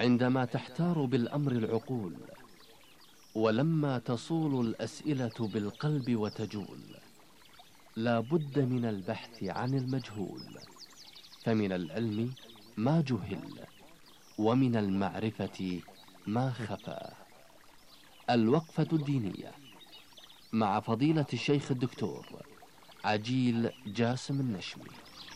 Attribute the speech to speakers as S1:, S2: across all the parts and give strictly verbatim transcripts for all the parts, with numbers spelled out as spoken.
S1: عندما تحتار بالأمر العقول، ولما تصول الأسئلة بالقلب وتجول، لا بد من البحث عن المجهول، فمن العلم ما جهل، ومن المعرفة ما خفى. الوقفة الدينية مع فضيلة الشيخ الدكتور عجيل جاسم النشمي.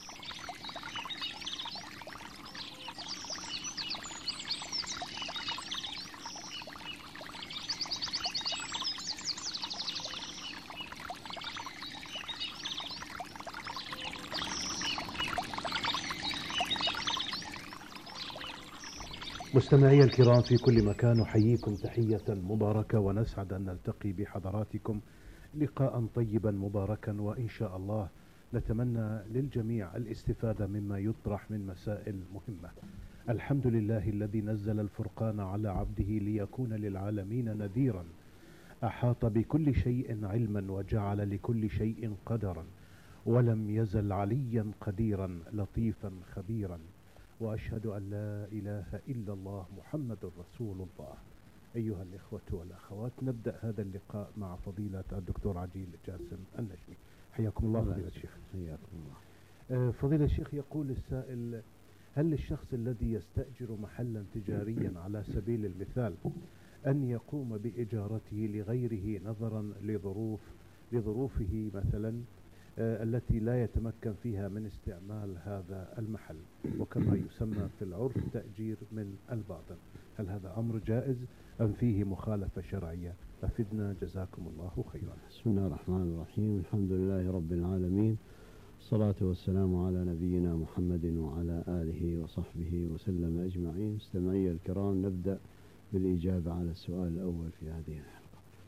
S2: مستمعي الكرام في كل مكان، نحييكم تحية مباركة ونسعد أن نلتقي بحضراتكم لقاء طيبا مباركا، وإن شاء الله نتمنى للجميع الاستفادة مما يطرح من مسائل مهمة. الحمد لله الذي نزل الفرقان على عبده ليكون للعالمين نذيرا، أحاط بكل شيء علما وجعل لكل شيء قدرا، ولم يزل عليا قديرا لطيفا خبيرا، وأشهد أن لا إله إلا الله محمد رسول الله. أيها الإخوة والأخوات، نبدأ هذا اللقاء مع فضيلة الدكتور عجيل جاسم النشمي. حياكم الله فضيلة الشيخ.
S3: حياكم الله.
S2: فضيلة الشيخ، يقول السائل: هل للشخص الذي يستأجر محلا تجاريا على سبيل المثال أن يقوم بإجارته لغيره نظرا لظروف لظروفه مثلا آه التي لا يتمكن فيها من استعمال هذا المحل، وكما يسمى في العرف تأجير من الباطن؟ هل هذا أمر جائز أم فيه مخالفة شرعية؟ أفدنا جزاكم الله خيرا.
S3: بسم الله الرحمن الرحيم. الحمد لله رب العالمين، الصلاة والسلام على نبينا محمد وعلى آله وصحبه وسلم أجمعين. مستمعي الكرام، نبدأ بالإجابة على السؤال الأول في هذه الحلقة.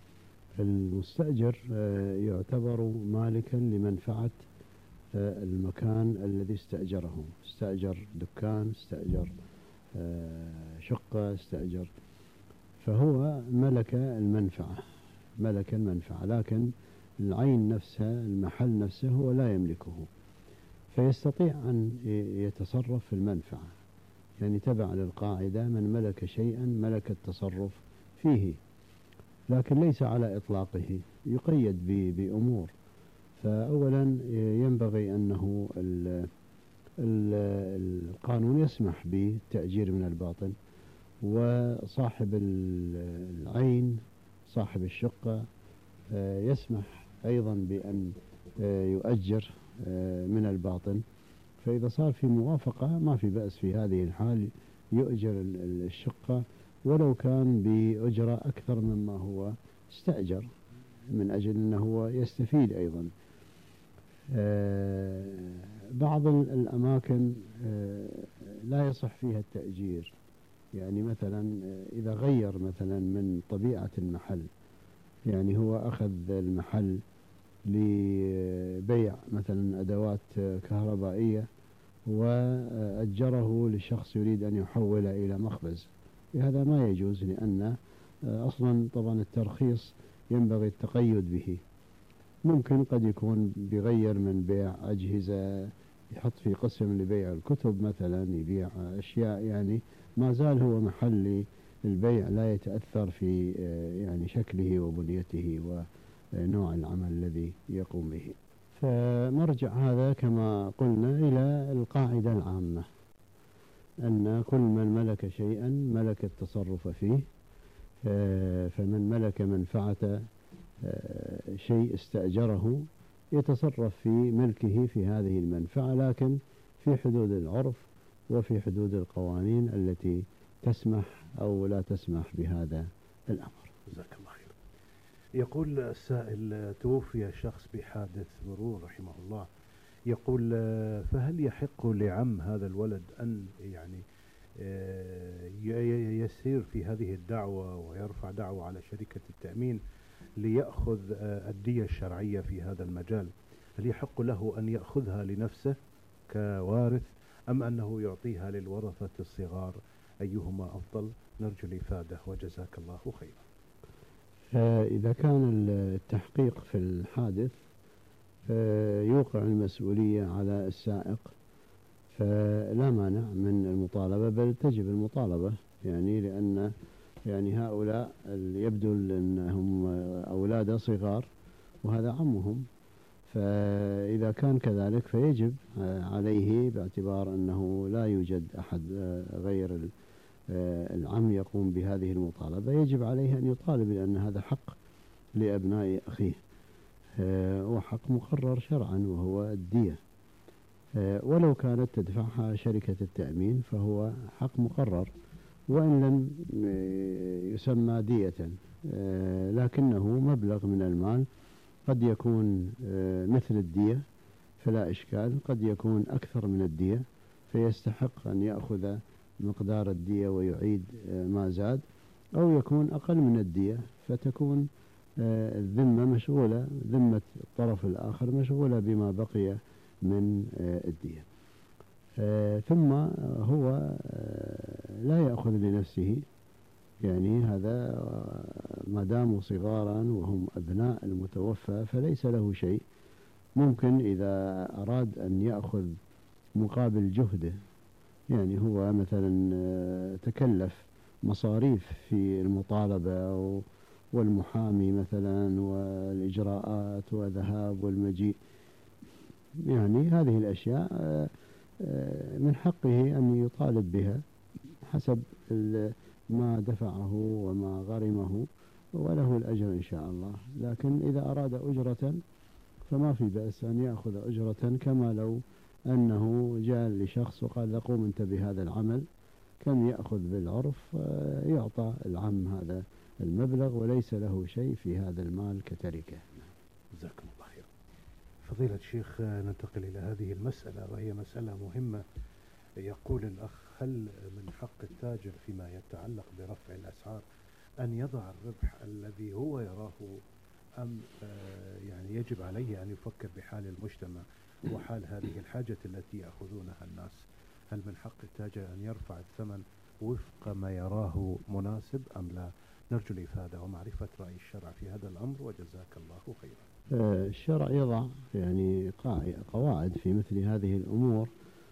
S3: المستأجر يعتبر مالكا لمنفعة المكان الذي استأجره، استأجر دكان، استأجر شقة، استأجر، فهو ملك المنفعة ملك المنفعة لكن العين نفسها، المحل نفسه هو لا يملكه، فيستطيع أن يتصرف في المنفعة، يعني تبع للقاعدة: من ملك شيئا ملك التصرف فيه، لكن ليس على إطلاقه، يقيد بأمور. فأولا ينبغي أنه القانون يسمح بالتأجير من الباطن، وصاحب العين صاحب الشقة يسمح أيضا بأن يؤجر من الباطن. فإذا صار في موافقة ما في بأس، في هذه الحال يؤجر الشقة ولو كان بأجرة أكثر مما هو استأجر، من أجل أنه هو يستفيد أيضا. بعض الأماكن لا يصح فيها التأجير، يعني مثلا إذا غير مثلا من طبيعة المحل، يعني هو أخذ المحل لبيع مثلا أدوات كهربائية وأجره لشخص يريد أن يحول إلى مخبز، هذا ما يجوز، لأن أصلا طبعا الترخيص ينبغي التقيد به. ممكن قد يكون بغير من بيع أجهزة، يحط في قسم لبيع الكتب مثلا، يبيع أشياء، يعني ما زال هو محل البيع، لا يتأثر في يعني شكله وبنيته ونوع العمل الذي يقوم به. فمرجع هذا كما قلنا إلى القاعدة العامة، أن كل من ملك شيئا ملك التصرف فيه، فمن ملك منفعة شيء استأجره يتصرف في ملكه في هذه المنفعة، لكن في حدود العرف وفي حدود القوانين التي تسمح أو لا تسمح بهذا الأمر.
S2: جزاك الله خير. يقول السائل: توفي شخص بحادث مرور رحمه الله، يقول: فهل يحق لعم هذا الولد أن يعني يسير في هذه الدعوة ويرفع دعوة على شركة التأمين ليأخذ الدية الشرعية في هذا المجال؟ هل يحق له أن يأخذها لنفسه كوارث، أم أنه يعطيها للورثة الصغار؟ أيهما أفضل؟ نرجو الإفادة وجزاك الله خيرا.
S3: إذا كان التحقيق في الحادث يوقع المسؤولية على السائق، فلا مانع من المطالبة، بل تجب المطالبة يعني لأن يعني هؤلاء يبدو أنهم أولاده صغار وهذا عمهم، فإذا كان كذلك فيجب عليه باعتبار أنه لا يوجد أحد غير العم يقوم بهذه المطالبة، يجب عليه أن يطالب، لأن هذا حق لأبناء أخيه وحق مقرر شرعا وهو الدية، ولو كانت تدفعها شركة التأمين فهو حق مقرر وإن لم يسمى دية، لكنه مبلغ من المال، قد يكون مثل الدية فلا إشكال، قد يكون أكثر من الدية فيستحق أن يأخذ مقدار الدية ويعيد ما زاد، أو يكون أقل من الدية فتكون الذمة مشغولة، ذمة الطرف الآخر مشغولة بما بقي من الدية. ثم هو لا يأخذ لنفسه، يعني هذا ما داموا صغارا وهم أبناء المتوفى فليس له شيء. ممكن إذا أراد أن يأخذ مقابل جهده، يعني هو مثلا تكلف مصاريف في المطالبة والمحامي مثلا والإجراءات وذهاب والمجيء، يعني هذه الأشياء من حقه أن يطالب بها حسب ما دفعه وما غرمه وله الأجر إن شاء الله. لكن إذا أراد أجرة فما في بأس أن يأخذ أجرة، كما لو أنه جاء لشخص وقال قوم أنت بهذا العمل، كم يأخذ بالعرف يعطى العم هذا المبلغ وليس له شيء في هذا المال كتركة.
S2: جزاكم الله خير. فضيلة الشيخ، ننتقل إلى هذه المسألة وهي مسألة مهمة. يقول الأخ: هل من حق التاجر فيما يتعلق برفع الأسعار أن يضع الربح الذي هو يراه، أم يعني يجب عليه أن يفكر بحال المجتمع وحال هذه الحاجة التي يأخذونها الناس؟ هل من حق التاجر أن يرفع الثمن وفق ما يراه مناسب أم لا؟ نرجو الإفادة ومعرفة رأي الشرع في هذا الأمر، وجزاك الله خيرا.
S3: الشرع يضع يعني قواعد في مثل هذه الأمور،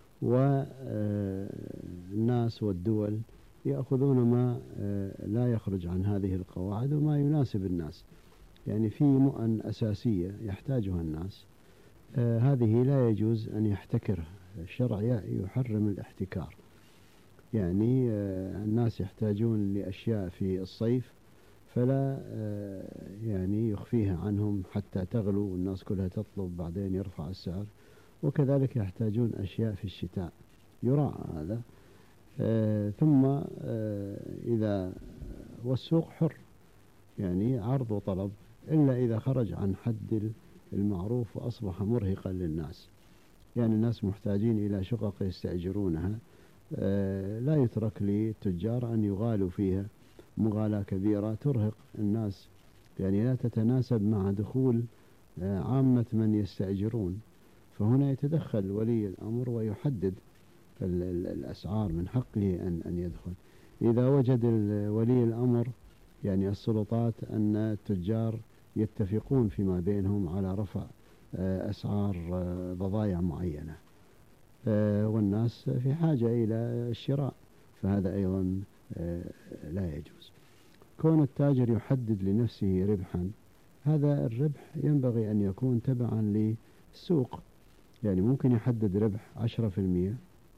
S3: والناس والدول يأخذون ما لا يخرج عن هذه القواعد وما يناسب الناس. يعني في مؤن أساسية يحتاجها الناس، هذه لا يجوز أن يحتكرها. الشرع يحرم الاحتكار. يعني الناس يحتاجون لأشياء في الصيف فلا يعني يخفيها عنهم حتى تغلو والناس كلها تطلب، بعدين يرفع السعر. وكذلك يحتاجون أشياء في الشتاء، يراعى هذا. ثم إذا والسوق حر، يعني عرض وطلب، إلا إذا خرج عن حد المعروف وأصبح مرهقا للناس. يعني الناس محتاجين إلى شقق يستأجرونها، لا يترك للتجار أن يغالوا فيها مغالاة كبيرة ترهق الناس، يعني لا تتناسب مع دخول عامة من يستأجرون. فهنا يتدخل ولي الأمر ويحدد الأسعار، من حقه أن أن يدخل. إذا وجد ولي الأمر يعني السلطات أن التجار يتفقون فيما بينهم على رفع أسعار بضائع معينة والناس في حاجة إلى الشراء، فهذا أيضا لا يجوز. كون التاجر يحدد لنفسه ربحا، هذا الربح ينبغي أن يكون تبعا للسوق. يعني ممكن يحدد ربح عشرة في المئة،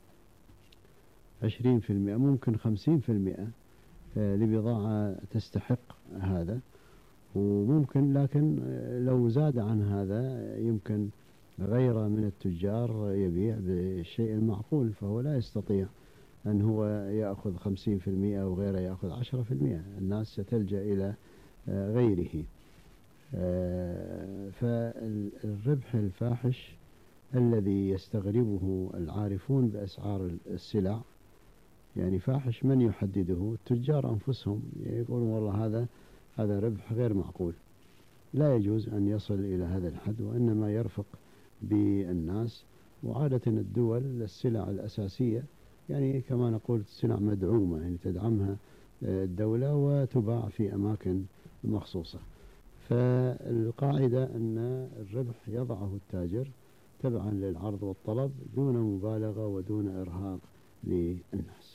S3: عشرين في المئة، ممكن خمسين في المئة لبضاعة تستحق هذا، وممكن لكن لو زاد عن هذا يمكن غيره من التجار يبيع بالشيء المعقول، فهو لا يستطيع أن هو يأخذ خمسين في المئة وغيره يأخذ عشرة في المئة، الناس ستلجأ إلى غيره. فالربح الفاحش الذي يستغربه العارفون بأسعار السلع، يعني فاحش من يحدده؟ التجار أنفسهم يقولون والله هذا هذا ربح غير معقول، لا يجوز أن يصل إلى هذا الحد، وإنما يرفق بالناس. وعادة الدول السلع الأساسية يعني كما نقول السلع مدعومة، يعني تدعمها الدولة وتباع في أماكن مخصوصة. فالقاعدة أن الربح يضعه التاجر تبعا للعرض والطلب دون مبالغة ودون إرهاق للناس.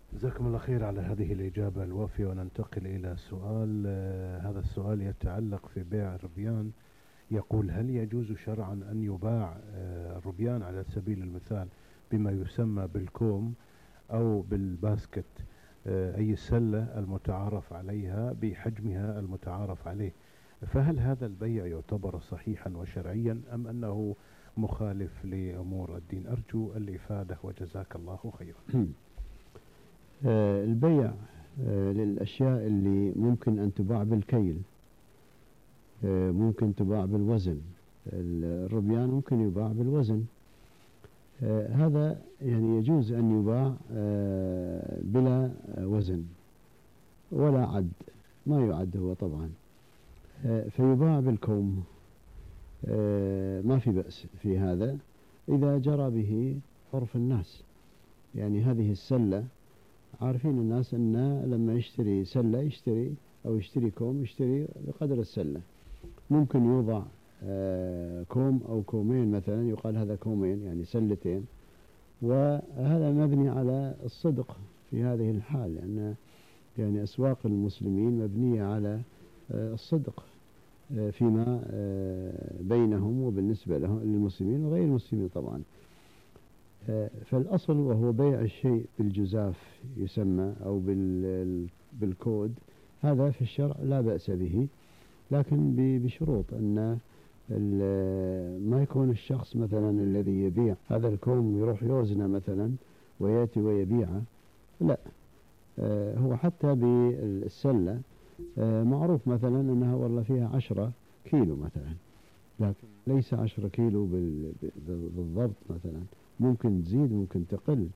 S2: جزاكم الله خير على هذه الإجابة الوافية. وننتقل إلى سؤال، آه هذا السؤال يتعلق في بيع الربيان. يقول: هل يجوز شرعا أن يباع آه الربيان على سبيل المثال بما يسمى بالكوم أو بالباسكت، آه أي السلة المتعارف عليها بحجمها المتعارف عليه؟ فهل هذا البيع يعتبر صحيحا وشرعيا أم أنه مخالف لأمور الدين؟ أرجو الإفادة وجزاك الله خيرا.
S3: آه البيع آه للأشياء اللي ممكن أن تباع بالكيل، آه ممكن تباع بالوزن. الربيان ممكن يباع بالوزن، آه هذا يعني يجوز أن يباع آه بلا وزن ولا عد، ما يعد هو طبعا، آه فيباع بالكوم، آه ما في بأس في هذا إذا جرى به عرف الناس. يعني هذه السلة عارفين الناس أن لما يشتري سلة يشتري أو يشتري كوم يشتري بقدر السلة. ممكن يوضع آه كوم أو كومين مثلا، يقال هذا كومين يعني سلتين، وهذا مبني على الصدق في هذه الحال، لأن يعني أسواق المسلمين مبنية على آه الصدق آه فيما آه بينهم وبالنسبة لهم للمسلمين وغير المسلمين طبعا. فالأصل وهو بيع الشيء بالجزاف يسمى أو بالكود، هذا في الشرع لا بأس به، لكن بشروط أن ما يكون الشخص مثلا الذي يبيع هذا الكوم يروح يوزنه مثلا ويأتي ويبيعه، لا. هو حتى بالسلة معروف مثلا أنها والله فيها عشرة كيلو مثلا، لكن ليس عشرة كيلو بالضبط، مثلا ممكن تزيد ممكن تقل،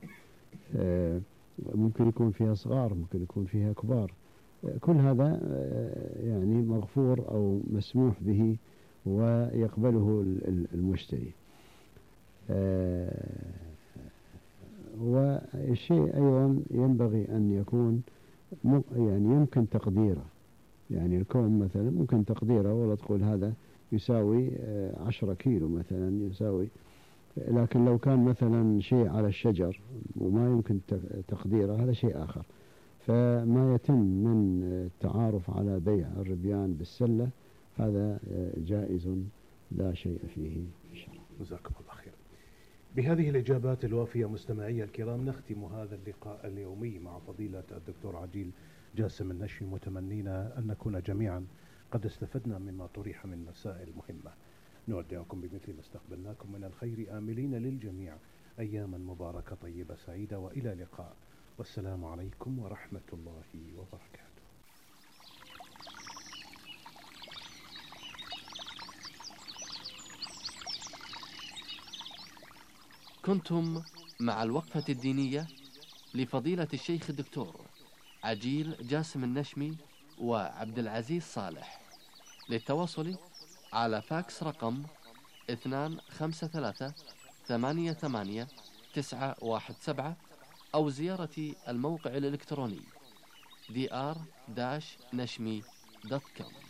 S3: ممكن يكون فيها صغار ممكن يكون فيها كبار، كل هذا يعني مغفور أو مسموح به ويقبله المشتري. والشيء أيضا ينبغي أن يكون يعني يمكن تقديره، يعني الكوم مثلا ممكن تقديره، ولا تقول هذا يساوي عشرة كيلو مثلا يساوي، لكن لو كان مثلا شيء على الشجر وما يمكن تقديره هذا شيء آخر. فما يتم من التعارف على بيع الربيان بالسلة هذا جائز لا شيء فيه في الشرع.
S2: جزاكم الله خير. بهذه الإجابات الوافية مستمعي الكرام نختم هذا اللقاء اليومي مع فضيلة الدكتور عجيل جاسم النشمي، متمنين أن نكون جميعا قد استفدنا مما طرح من مسائل مهمة. نودعكم بمثل ما استقبلناكم من الخير، آملين للجميع أياما مباركة طيبة سعيدة، وإلى لقاء، والسلام عليكم ورحمة الله وبركاته.
S1: كنتم مع الوقفة الدينية لفضيلة الشيخ الدكتور عجيل جاسم النشمي وعبد العزيز صالح. للتواصل على فاكس رقم اثنان خمسة ثلاثة ثمانية ثمانية تسعة واحد سبعة أو زيارة الموقع الإلكتروني دي آر نشمي دوت كوم.